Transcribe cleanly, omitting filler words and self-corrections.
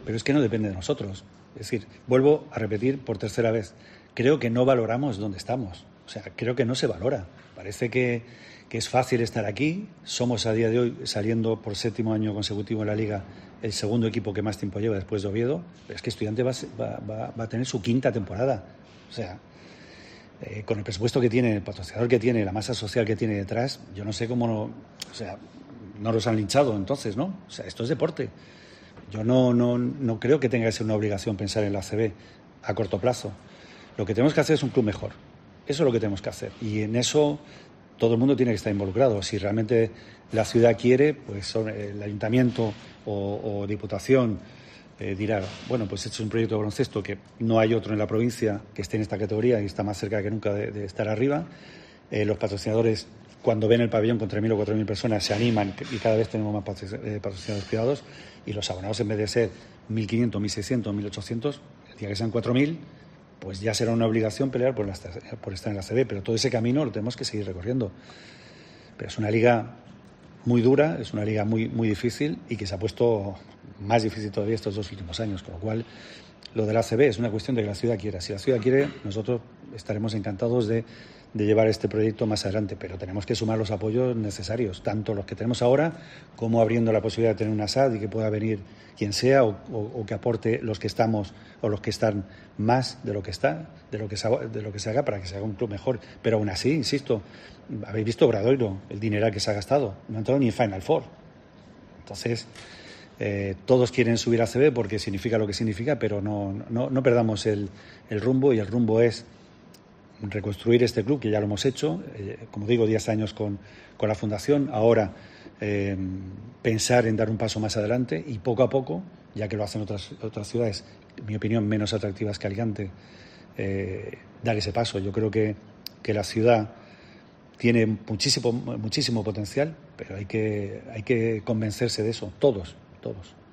pero es que no depende de nosotros. Es decir, vuelvo a repetir por tercera vez, creo que no valoramos dónde estamos. O sea, creo que no se valora. Parece que es fácil estar aquí. Somos a día de hoy, saliendo por 7º año consecutivo en la Liga, el segundo equipo que más tiempo lleva después de Oviedo. Pero es que Estudiantes va a tener su 5ª temporada. O sea, con el presupuesto que tiene, el patrocinador que tiene, la masa social que tiene detrás, yo no sé cómo no... O sea, no los han linchado entonces, ¿no? O sea, esto es deporte. Yo no creo que tenga que ser una obligación pensar en la ACB a corto plazo. Lo que tenemos que hacer es un club mejor. Eso es lo que tenemos que hacer. Y en eso todo el mundo tiene que estar involucrado. Si realmente la ciudad quiere, pues el ayuntamiento o diputación dirá, bueno, pues este es un proyecto de baloncesto que no hay otro en la provincia que esté en esta categoría y está más cerca que nunca de estar arriba. Los patrocinadores, cuando ven el pabellón con 3.000 o 4.000 personas, se animan y cada vez tenemos más patrocinadores privados, y los abonados, en vez de ser 1.500, 1.600, 1.800, el día que sean 4.000, pues ya será una obligación pelear por estar en la ACB, pero todo ese camino lo tenemos que seguir recorriendo. Pero es una liga muy dura, es una liga muy, muy difícil y que se ha puesto más difícil todavía estos 2 últimos años, con lo cual lo de la ACB es una cuestión de que la ciudad quiera. Si la ciudad quiere, nosotros estaremos encantados de llevar este proyecto más adelante, pero tenemos que sumar los apoyos necesarios, tanto los que tenemos ahora como abriendo la posibilidad de tener una SAD y que pueda venir quien sea o que aporte los que estamos o los que están más de lo que está, de lo que se haga para que se haga un club mejor. Pero aún así, insisto, habéis visto Obradoiro, el dineral que se ha gastado, no ha entrado ni en Final Four. Entonces, todos quieren subir a CB porque significa lo que significa, pero no perdamos el rumbo, y el rumbo es reconstruir este club, que ya lo hemos hecho, como digo, 10 años con la fundación. Ahora pensar en dar un paso más adelante y poco a poco, ya que lo hacen otras ciudades, en mi opinión, menos atractivas que Alicante, dar ese paso. Yo creo que la ciudad tiene muchísimo potencial, pero hay que convencerse de eso, todos.